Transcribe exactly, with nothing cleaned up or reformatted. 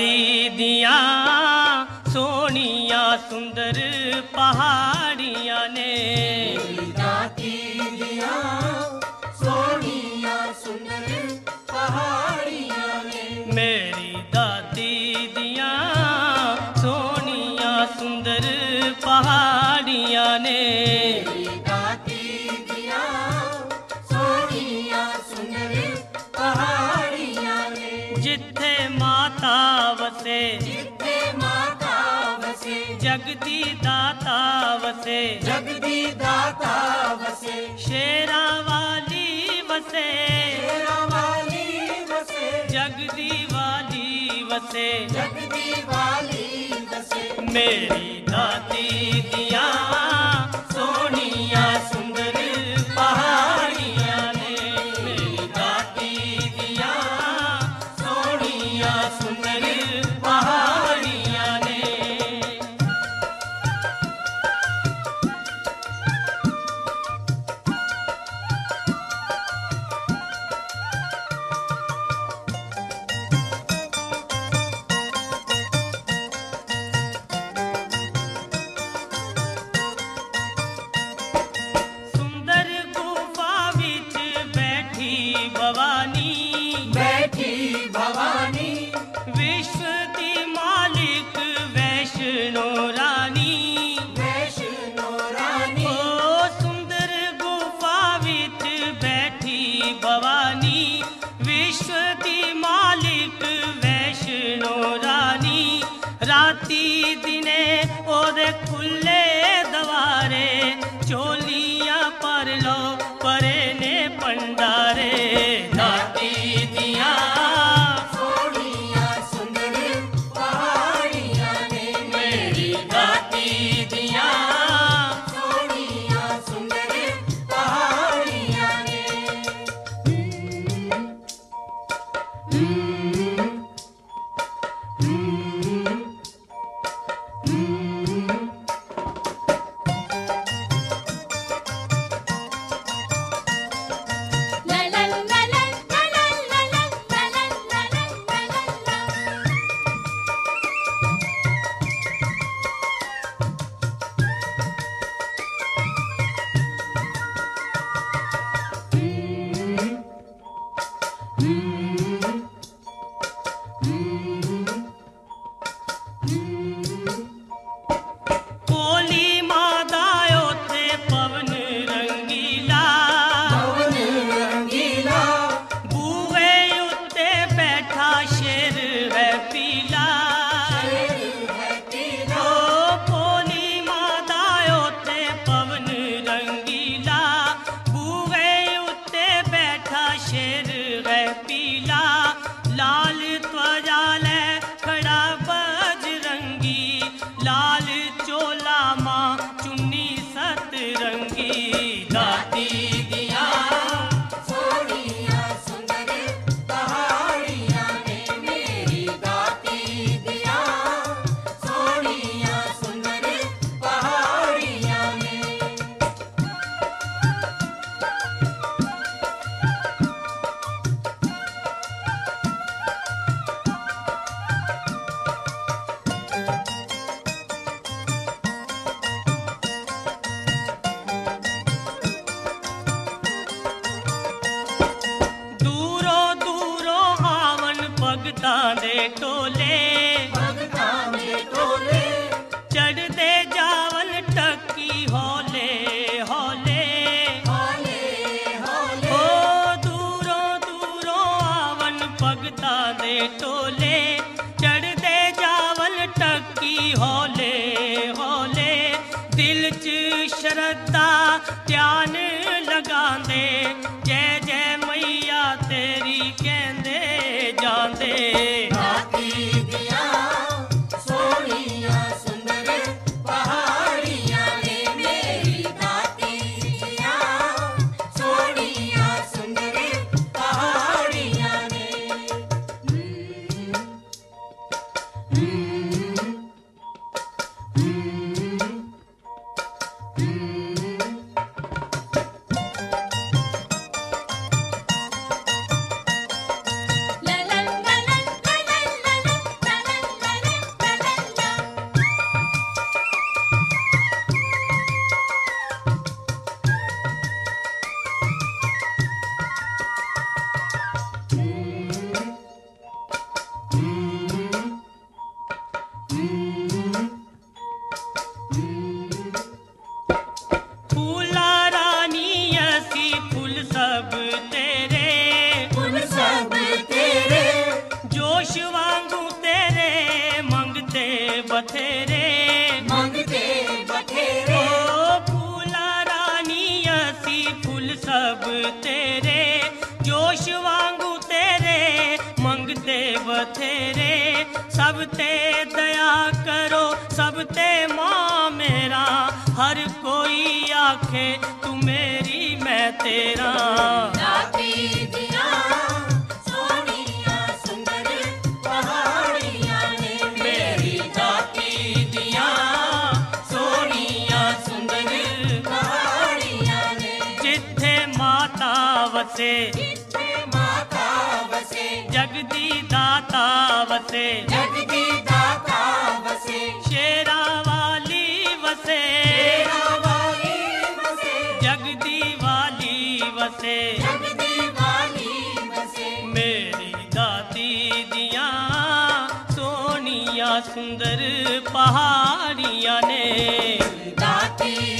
दाती दिया सोनिया सुंदर पहाड़ियां ने, मेरी दाती दिया सोनिया सुंदर पहाड़ियां ने, मेरी दाती दिया सोनिया सुंदर पहाड़ियां ने, मेरी दाती दिया सोनिया सुंदर पहाड़ियां ने, जिथे माता वसे जिथे माता वसे, जगदी दाता वसे, जगदी दाता वसे, शेरा वाली वसे, शेरा वाली वसे, जगदी वाली वसे, जगदी वाली वसे, मेरी दाती दिया सोनिया सुंदर पहाड़ियां ने, मेरी दाती दिया सोनिया सुंदर पहाड़ियां ने। सुंदर गुफा विच बैठी भवानी, बैठी भवानी, विश्व दी मालिक वैष्णो रानी, वैष्णो रानी, ओ सुंदर गुफा विच बैठी भवानी, विश्व दी मालिक वैष्णो रानी, राती दिने ओदे खुले दवारे, चोलियां पर लो परे ने भंडारे, दाती दिया सोनिया सुंदर पहाड़ियां ने, मेरी दाती दिया सोनिया सुंदर पहाड़ियां ने। ललन ललन ललन ललन ललन ललन ललन। बथेरे ਮੰਗਦੇ ਬਥੇਰੇ ओ फूला रानी असी फुल सब तेरे जोश वांगू तेरे मंगते बथेरे सब ते दया करो सब ते मां मेरा हर कोई आखे तू मेरी मैं तेरा ਰਾਤੀ ਦੀਆਂ ਸੋਹਣੀਆਂ ਸੁੰਦਰ ਪਹਾੜੀਆਂ ਨੇ मेरी दाती दिया सोनिया सुंदर ਪਹਾੜੀਆਂ ਨੇ जिथे माता वसे ਜਿੱਥੇ ਮਾਤਾ ਵਸੇ जगदी दाता वसे ਜਗਦੀ ਦਾਤਾ ਵਸੇ शेरा वाली वसे ਤੇਰਾ ਵਾਲੀ ਵਸੇ जगदी वाली वसे ਜਗਦੀ ਵਾਲੀ ਵਸੇ मेरी दाती दिया सोनिया सुंदर पहाड़ियां ने ਦਾਤੀ